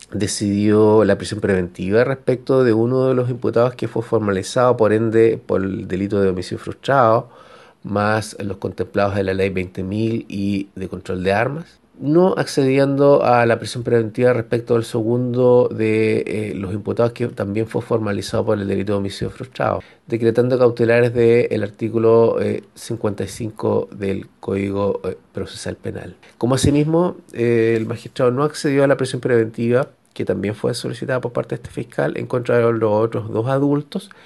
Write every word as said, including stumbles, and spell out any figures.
decidió la prisión preventiva respecto de uno de los imputados que fue formalizado por ende por el delito de homicidio frustrado, más los contemplados de la ley veinte mil y de control de armas, no accediendo a la prisión preventiva respecto del segundo de eh, los imputados que también fue formalizado por el delito de homicidio frustrado, decretando cautelares del artículo eh, cincuenta y cinco del Código eh, Procesal Penal. Como asimismo, eh, el magistrado no accedió a la prisión preventiva que también fue solicitada por parte de este fiscal en contra de los otros dos adultos